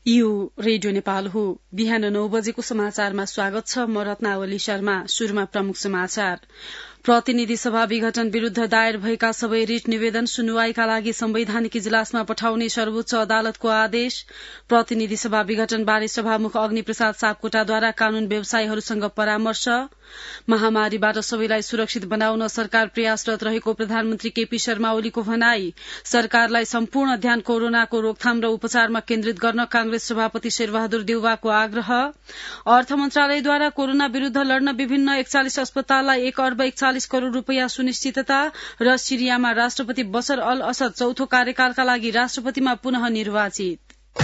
यो रेडियो नेपाल हो। बिहान 9 बजेको समाचारमा स्वागत छ। म रत्नावली शर्मा। शुरूमा प्रमुख समाचार। प्रतिनिधि सभा विघटन विरूद्ध दायर भएका सबै रिट निवेदन सुनवाईका लागि संवैधानिक इजलासमा पठाउने सर्वोच्च अदालतको आदेश। प्रतिनिधि सभा विघटनबारे सभामुख अग्निप्रसाद सापकोटाद्वारा कानून व्यवसायीहरूसँग परामर्श। महामारीबाट सबैलाई सुरक्षित बनाउन सरकार प्रयासरत रहेको प्रधानमन्त्री केपी शर्मा ओलीको भनाई। सरकारलाई सम्पूर्ण ध्यान कोरोनाको रोकथाम र उपचारमा केन्द्रित गर्न कांग्रेस सभापति शेरबहादुर देउवाको आग्रह। अर्थ मन्त्रालयद्वारा कोरोना विरूद्ध लड्न विभिन्न 41 अस्पताललाई 1 अर्ब 41 करोड़ रूपियाँ सुनिश्चितता र सिरियामा राष्ट्रपति बशर अल असद चौथो कार्यकालका लागि राष्ट्रपतिमा पुनः निर्वाचित।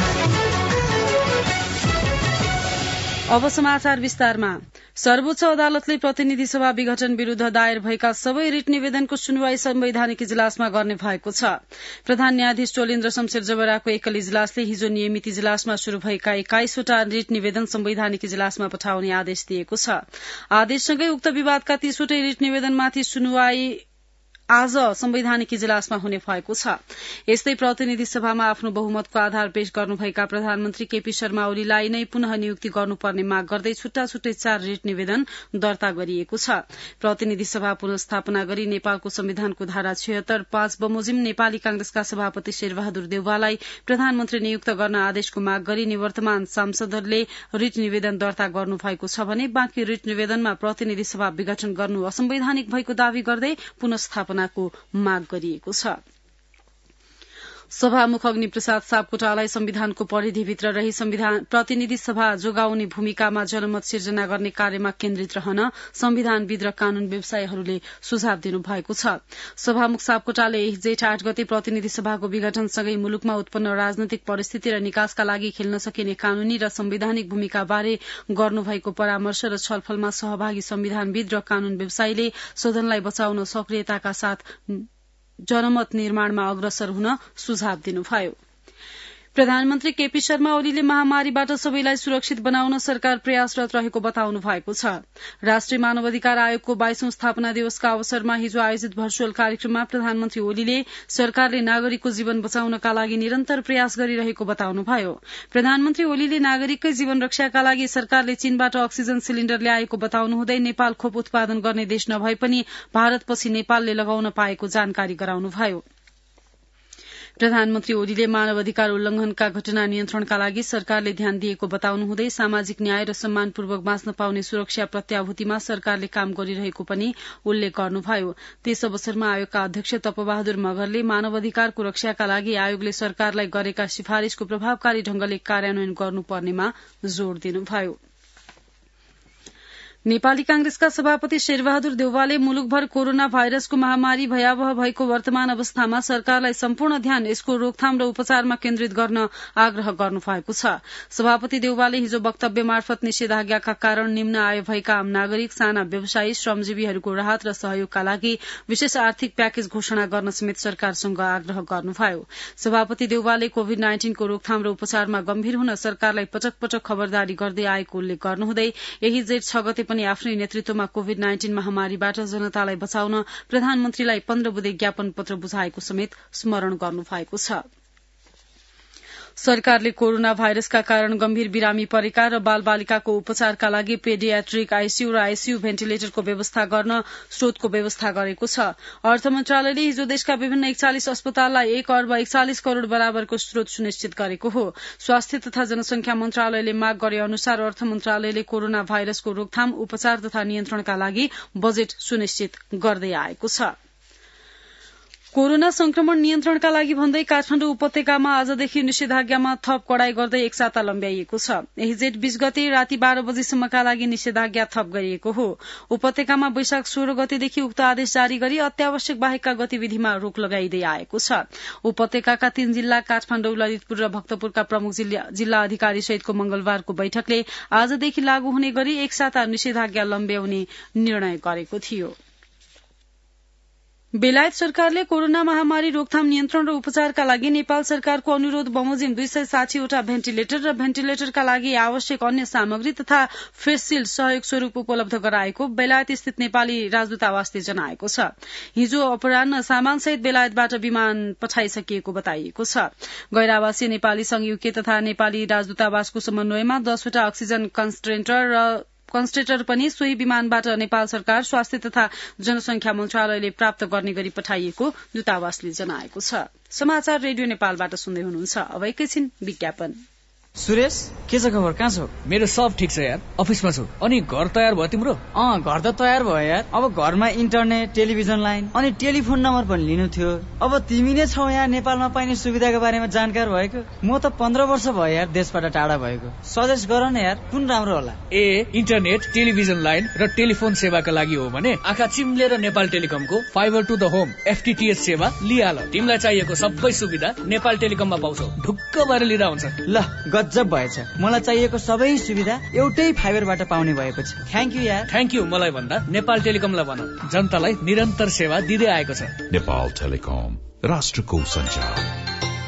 अब समाचार विस्तारमा। सर्वोच्च अदालतले प्रतिनिधि सभा विघटन विरूद्ध दायर भएका सबै रिट निवेदनको सुनवाई संवैधानिक इजलासमा गर्ने भएको छ। प्रधान न्यायाधीश चोलेन्द्र शमशेर जबराको एकल इजलासले हिजो नियमित इजलासमा शुरू भएका 21 वटा रिट निवेदन संवैधानिक इजलासमा पठाउने आदेश दिएको छ। आदेशसँगै उक्त विवादका 30 वटै रिट निवेदनमाथि सुनवाई आज संवैधानिक इजलासमा हुने भएको छ। यस्तै प्रतिनिधि सभामा आफ्नो बहुमतको आधार पेश गर्नुभएका प्रधानमन्त्री केपी शर्मा ओलीलाई नै पुनः नियुक्ति गर्नुपर्ने माग गर्दै छुट्टा छुट्टै 4 रिट निवेदन दर्ता गरिएको छ। प्रतिनिधि सभा पुनर्स्थापना गरी नेपालको संविधानको धारा 76 5 बमोजिम नेपाली कांग्रेसका सभापति शेरबहादुर देउवालाई प्रधानमन्त्री नियुक्त गर्न आदेशको माग गरी निवर्तमान सांसदहरूले रिट निवेदन दर्ता गर्नुभएको छ भने बाँकी रिट निवेदनमा प्रतिनिधि सभा विघटन गर्नु असंवैधानिक भएको दावी गर्दै पुनर्स्थापना को माग गरिएको छ। सभामुख अग्निप्रसाद सापकोटालाई संविधानको परिधिभित्र रही प्रतिनिधि सभा जोगाउने भूमिकामा जनमत सिर्जना गर्ने कार्यमा केन्द्रित रहन संविधानविद र कानून व्यवसायीहरूले सुझाव दिनुभएको छ। सभामुख सापकोटाले जेठ 8 गते प्रतिनिधि सभाको विघटनसँगै मुलुकमा उत्पन्न राजनैतिक परिस्थिति र निकासका लागि खेल्न सकिने कानूनी र संवैधानिक भूमिकाबारे गर्नुभएको परामर्श र छलफलमा सहभागी संविधानविद र कानून व्यवसायीले सदनलाई बचाउन सक्रियताका साथ जनमत निर्माणमा अग्रसर हुन सुझाव दिनुभयो। प्रधानमन्त्री केपी शर्मा ओलीले महामारीबाट सबैलाई सुरक्षित बनाउन सरकार प्रयासरत रहेको बताउनु भएको छ। राष्ट्रिय मानवाधिकार आयोगको 22औं स्थापना दिवसका अवसरमा हिजो आयोजित भर्चुअल कार्यक्रममा प्रधानमन्त्री ओलीले सरकारले नागरिकको जीवन बचाउनका लागि निरन्तर प्रयास गरिरहेको बताउनुभयो। प्रधानमन्त्री ओलीले नागरिककै जीवन रक्षाका लागि सरकारले चीनबाट अक्सिजन सिलिण्डर ल्याएको बताउनुहुँदै नेपाल खोप उत्पादन गर्ने देश नभए पनि भारतपछि नेपालले लगाउन पाएको जानकारी गराउनुभयो। प्रधानमन्त्री ओलीले मानवाधिकार उल्लंघनका घटना नियन्त्रणका लागि सरकारले ध्यान दिएको बताउनुहुँदै सामाजिक न्याय र सम्मानपूर्वक बाँच्न पाउने सुरक्षा प्रत्याभूतिमा सरकारले काम गरिरहेको पनि उल्लेख गर्नुभयो। त्यस अवसरमा आयोगका अध्यक्ष तपबहादुर मगरले मानवाधिकारको रक्षाका लागि आयोगले सरकारलाई गरेका सिफारिशको प्रभावकारी ढंगले कार्यान्वयन गर्नुपर्नेमा जोड़ दिनुभयो। नेपाली कांग्रेसका सभापति शेरबहादुर देउवाले मुलुकभर कोरोना भाइरसको महामारी भयावह भएको वर्तमान अवस्थामा सरकारलाई सम्पूर्ण ध्यान यसको रोकथाम र उपचारमा केन्द्रित गर्न आग्रह गर्नुभएको छ। सभापति देउवाले हिजो वक्तव्य मार्फत निषेधाज्ञाका कारण निम्न आय भएका आम नागरिक, साना व्यवसायी, श्रमजीवीहरूको राहत र सहयोगका लागि विशेष आर्थिक प्याकेज घोषणा गर्न समेत सरकारसँग आग्रह गर्नुभयो। सभापति देउवाले कोभिड-19 को रोकथाम र उपचारमा गम्भीर हुन सरकारलाई पटक पटक खबरदारी गर्दै आएको उल्लेख गर्नुहुँदै यही जेठ 6 गते पनि आफ्नै नेतृत्वमा कोभिड-19 महामारीबाट जनतालाई बचाउन प्रधानमन्त्रीलाई 15 बुँदे ज्ञापन पत्र बुझाएको समेत स्मरण गर्नुभएको छ। सरकारले कोरोना भाइरसका कारण गम्भीर बिरामी परेका र बालबालिकाको उपचारका लागि पेडियाट्रिक आईसीयू र आईसीयू भेन्टिलेटरको व्यवस्था गर्न स्रोतको व्यवस्था गरेको छ। अर्थ मन्त्रालयले हिजो देशका विभिन्न 41 अस्पताललाई 1 अर्ब 41 करोड़ बराबरको स्रोत सुनिश्चित गरेको हो। स्वास्थ्य तथा जनसंख्या मन्त्रालयले माग गरे अनुसार अर्थ मन्त्रालयले कोरोना भाइरसको रोकथाम, उपचार तथा नियन्त्रणका लागि बजेट सुनिश्चित गर्दै आएको छ। कोरोना संक्रमण नियन्त्रणका लागि भन्दै काठमाडौँ उपत्यकामा आजदेखि निषेधाज्ञामा थप कडाई गर्दै एक साता लम्ब्याइएको छ। यही जेठ 20 गते राति 12 बजेसम्मका लागि निषेधाज्ञा थप गरिएको हो। उपत्यकामा वैशाख 16 गतेदेखि उक्त आदेश जारी गरी अत्यावश्यक बाहेकका गतिविधिमा रोक लगाइदै आएको छ। उपत्यकाका 3 जिल्ला काठमाडौँ, ललितपुर र भक्तपुरका प्रमुख जिल्ला अधिकारी सहितको मंगलबारको बैठकले आजदेखि लागू हुने गरी एक साता निषेधाज्ञा लम्ब्याउने निर्णय गरेको थियो। बेलायत सरकारले कोरोना महामारी रोकथाम नियन्त्रण र उपचारका लागि नेपाल सरकारको अनुरोध बमोजिम 260वटा भेन्टिलेटर र भेन्टिलेटरका लागि आवश्यक अन्य सामग्री तथा फेस शिल्ड सहयोग स्वरूप उपलब्ध गराएको बेलायत स्थित नेपाली राजदूतावासले जनाएको छ। हिजो अपराह्न सामानसहित बेलायतबाट विमान पठाइसकिएको बताइएको छ। गैर आवासीय नेपाली संघ युके तथा नेपाली राजदूतावासको समन्वयमा 10वटा अक्सिजन कन्सन्ट्रेटर पनि सोही विमानबाट नेपाल सरकार स्वास्थ्य तथा जनसंख्या मन्त्रालयले प्राप्त गर्ने गरी पठाइएको दूतावासले जनाएको छ। समाचार रेडियो नेपालबाट सुन्दै हुनुहुन्छ। अब एकैछिन विज्ञापन। सुरेश, के छ खबर? कहाँ छौ? मेरो सब ठिक छ यार, अफिसमा छु। अनि घर तयार भयो तिम्रो? घर त तयार भयो यार। अब घरमा इन्टरनेट, टेलिभिजन लाइन अनि टेलिफोन नम्बर पनि लिनु थियो। अब तिमी नै छौ यहाँ नेपालमा पाइने सुविधाको बारेमा जानकार भएको। म त 15 वर्ष भयो यार देशबाट टाढा भएको। सजेस्ट गर न यार, कुन राम्रो होला? इन्टरनेट, टेलिभिजन लाइन र टेलिफोन सेवाका लागि हो भने आँखा चिम्लेर नेपाल टेलिकमको fibre to the home FTTH सेवा लिहाल। तिमीलाई चाहिएको सबै सुविधा नेपाल टेलिकममा पाउँछौ। ढुक्क भएर लिँदा हुन्छ। ल गजब भएछ। मलाई चाहिएको सबै सुविधा एउटै फाइबरबाट पाउने भएपछि थ्याङ्क यू यार। थ्याङ्क यू मलाई भन्दा नेपाल टेलिकमलाई भन, जनतालाई निरन्तर सेवा दिँदै आएको छ। नेपाल टेलिकम, राष्ट्रको सञ्चार।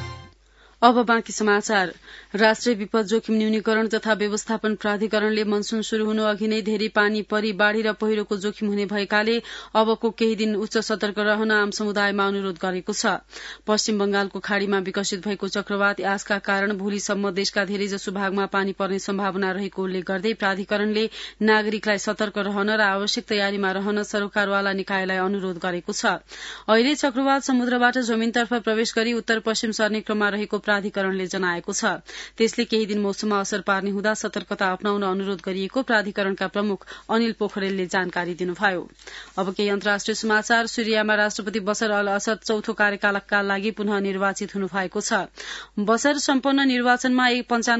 अब बाँकी समाचार। राष्ट्रिय विपद जोखिम न्यूनीकरण तथा व्यवस्थापन प्राधिकरणले मनसून शुरू हुनु अघि नै धेरै पानी परी बाढ़ी र पहिरोको जोखिम हुने भएकाले अबको केही दिन उच्च सतर्क रहन आम समुदायमा अनुरोध गरेको छ। पश्चिम बंगालको खाड़ीमा विकसित भएको चक्रवात यासका कारण भोलिसम्म देशका धेरैजसो भागमा पानी पर्ने सम्भावना रहेको उल्लेख गर्दै प्राधिकरणले नागरिकलाई सतर्क रहन र आवश्यक तयारीमा रहन सरकारवाला निकायलाई अनुरोध गरेको छ। अहिले चक्रवात समुद्रबाट जमीनतर्फ प्रवेश गरी उत्तर पश्चिम सर्ने क्रममा रहेको प्राधिकरणले जनाएको छ। त्यसले केही दिन मौसममा असर पार्ने हुँदा सतर्कता अपनाउन अनुरोध गरिएको प्राधिकरणका प्रमुख अनिल पोखरेलले जानकारी दिनुभयो। अब केही अन्तर्राष्ट्रिय समाचार। सिरियामा राष्ट्रपति बशर अल असद चौथो कार्यकालका लागि पुनः निर्वाचित हुनु भएको छ। बशर सम्पन्न निर्वाचनमा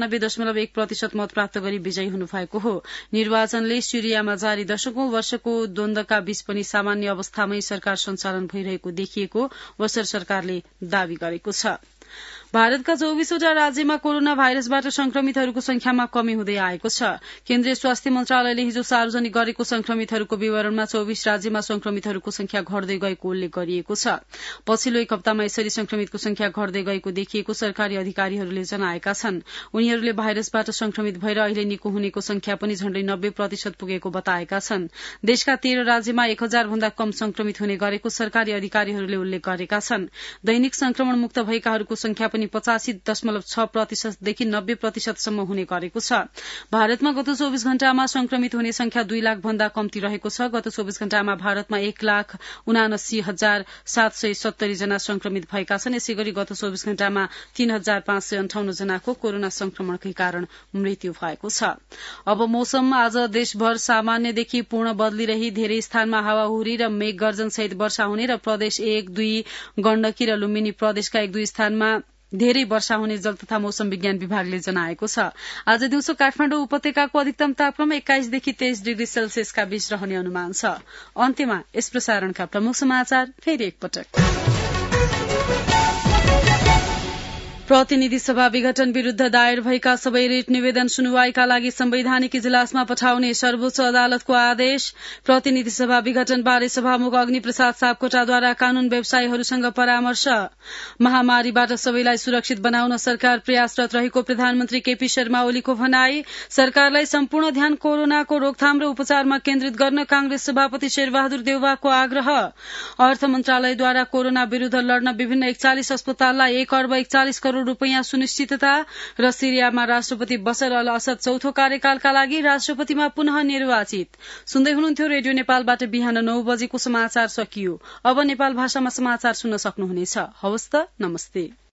95.1% मत प्राप्त गरी विजयी हुनु भएको हो। निर्वाचनले सिरियामा जारी दशकौं वर्षको द्वन्द्वका बीच पनि सामान्य अवस्थामै सरकार सञ्चालन भइरहेको देखिएको बशर सरकारले दावी गरेको छ। भारतका 24वटा राज्यमा कोरोना भाइरसबाट संक्रमितहरूको संख्यामा कमी हुँदै आएको छ। केन्द्रीय स्वास्थ्य मन्त्रालयले हिजो सार्वजनिक गरेको संक्रमितहरूको विवरणमा 24 राज्यमा संक्रमितहरूको संख्या घट्दै गएको उल्लेख गरिएको छ। पछिल्लो एक हप्तामा यसरी संक्रमितको संख्या घट्दै गएको देखिएको सरकारी अधिकारीहरूले जनाएका छन्। उनीहरूले भाइरसबाट संक्रमित भएर अहिले निको हुनेको संख्या पनि झण्डै 90% पुगेको बताएका छन्। देशका 13 राज्यमा 1000 भन्दा कम संक्रमित हुने गरेको सरकारी अधिकारीहरूले उल्लेख गरेका छन्। दैनिक संक्रमण मुक्त भएकाहरूको संख्या पनि 85.6% देखि 90% सम्म हुने गरेको छ। भारतमा गत 24 घण्टामा संक्रमित हुने संख्या 2 लाख भन्दा कम्ती रहेको छ। गत 24 घण्टामा भारतमा 1,79,770 जना संक्रमित भएका छन्। यसैगरी गत 24 घण्टामा 3,558 जनाको कोरोना संक्रमणकै कारण मृत्यु भएको छ। अब मौसम। आज देशभर सामान्यदेखि पूर्ण बदलिरही धेरै स्थानमा हावाहुरी र मेघ गर्जन सहित वर्षा हुने र प्रदेश 1, 2, गण्डकी र लुम्बिनी प्रदेशका 1-2 स्थानमा धेरै वर्षा हुने जल तथा मौसम विज्ञान विभागले जनाएको छ। आज दिउँसो काठमाडौँ उपत्यकाको अधिकतम तापक्रम 21 देखि 23 डिग्री सेल्सियसका बीच रहने अनुमान छ। अन्त्यमा यस प्रसारणका प्रमुख समाचार फेरि एकपटक। प्रतिनिधि सभा विघटन विरूद्ध दायर भएका सबै रिट निवेदन सुनवाईका लागि संवैधानिक इजलासमा पठाउने सर्वोच्च अदालतको आदेश। प्रतिनिधि सभा विघटनबारे सभामुख अग्निप्रसाद सापकोटाद्वारा कानून व्यवसायीहरूसँग परामर्श। महामारीबाट सबैलाई सुरक्षित बनाउन सरकार प्रयासरत रहेको प्रधानमन्त्री केपी शर्मा ओलीको भनाई। सरकारलाई सम्पूर्ण ध्यान कोरोनाको रोकथाम र उपचारमा केन्द्रित गर्न कांग्रेस सभापति शेरबहादुर देउवाको आग्रह। अर्थ मन्त्रालयद्वारा कोरोना विरूद्ध लड्न विभिन्न 41 अस्पताललाई 1 अर्ब 41 करोड़ रूपैयाँ सुनिश्चितता र सिरियामा राष्ट्रपति बशर अल असद चौथो कार्यकालका लागि राष्ट्रपतिमा पुनः निर्वाचित। सुन्दै हुनुहुन्थ्यो रेडियो नेपालबाट बिहान 9 बजेको समाचार सकियो। अब नेपाल भाषामा समाचार सुन्न सक्नुहुनेछ। हवस् त, नमस्ते।